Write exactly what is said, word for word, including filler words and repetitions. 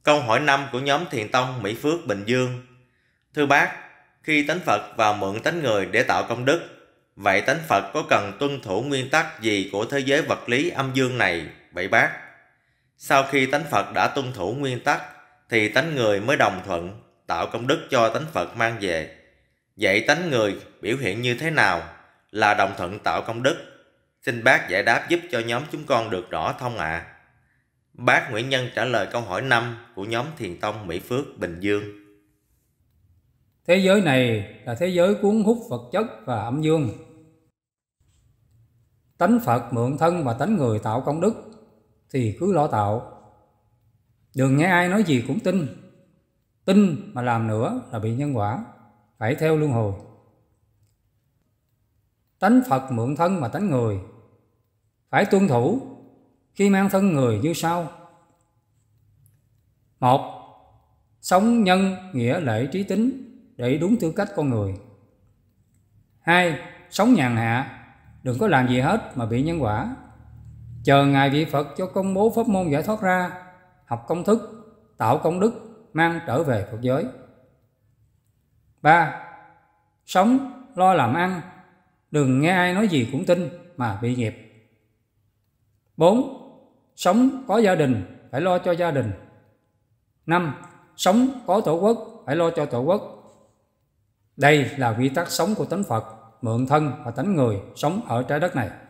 Câu hỏi năm của nhóm Thiền Tông Mỹ Phước Bình Dương. Thưa bác, khi tánh Phật vào mượn tánh người để tạo công đức, vậy tánh Phật có cần tuân thủ nguyên tắc gì của thế giới vật lý âm dương này vậy bác? Sau khi tánh Phật đã tuân thủ nguyên tắc, thì tánh người mới đồng thuận tạo công đức cho tánh Phật mang về. Vậy tánh người biểu hiện như thế nào là đồng thuận tạo công đức? Xin bác giải đáp giúp cho nhóm chúng con được rõ thông ạ. À. Bác Nguyễn Nhân trả lời câu hỏi năm của nhóm Thiền Tông Mỹ Phước Bình Dương. Thế giới này là thế giới cuốn hút vật chất và âm dương. Tánh Phật mượn thân và tánh người tạo công đức thì cứ lo tạo. Đừng nghe ai nói gì cũng tin. Tin mà làm nữa là bị nhân quả, phải theo luân hồi. Tánh Phật mượn thân và tánh người phải tuân thủ khi mang thân người như sau. Một, sống nhân, nghĩa, lễ, trí, tính để đúng tư cách con người. Hai, sống nhàn hạ, đừng có làm gì hết mà bị nhân quả. Chờ Ngài vị Phật cho công bố pháp môn giải thoát ra, học công thức, tạo công đức, mang trở về Phật giới. Ba, sống lo làm ăn, đừng nghe ai nói gì cũng tin mà bị nghiệp. Bốn, sống có gia đình, phải lo cho gia đình. Năm, sống có tổ quốc, phải lo cho tổ quốc. Đây là quy tắc sống của tánh Phật, mượn thân và tánh người sống ở trái đất này.